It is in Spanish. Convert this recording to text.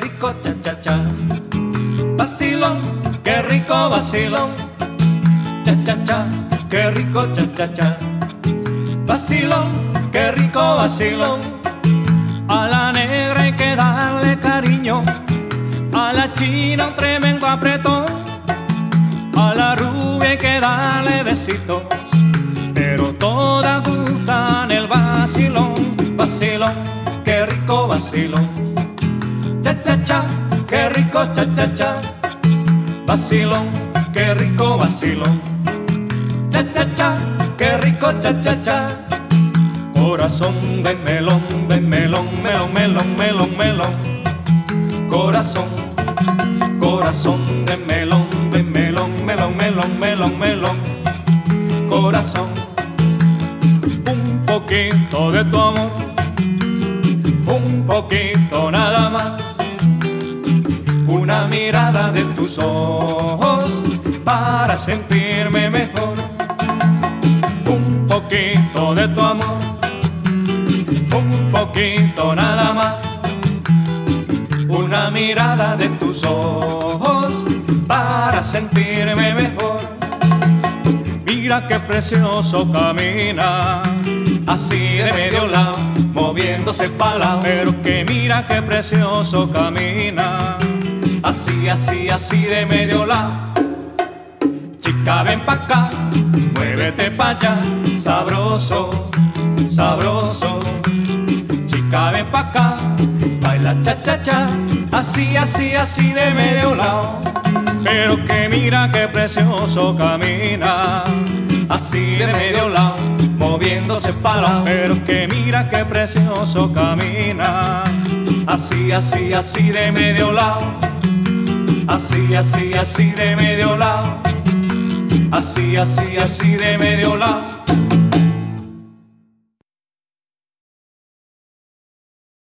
rico cha cha cha. Vacilón, qué rico vacilón. Cha cha cha, qué rico cha cha cha. Vacilón, qué rico vacilón. A la negra hay que darle cariño, a la china un tremendo apretón, a la rubia hay que darle besitos, pero todas gustan el vacilón. Vacilón, qué rico vacilón. Cha cha cha, qué rico cha cha cha. Vacilón, qué rico vacilón. Cha cha cha, qué rico cha cha cha. Corazón de melón, melón, melón, melón, melón. Corazón, corazón de melón, melón, melón, melón, melón, melón. Corazón, un poquito de tu amor, un poquito nada más. Una mirada de tus ojos para sentirme mejor. Un poquito de tu amor, un poquito nada más. Una mirada de tus ojos para sentirme mejor. Mira qué precioso camina, así de medio lado, moviéndose para lado. Pero que mira qué precioso camina, así, así, así de medio lado. Chica, ven pa' acá, muévete pa' allá, sabroso, sabroso. Chica, ven pa' acá, baila cha cha cha, así, así, así de medio lado. Pero que mira qué precioso camina, así de medio lado, moviéndose para lado. Pero que mira qué precioso camina, así, así, así de medio lado. Así, así, así de medio lado. Así, así, así de medio lado.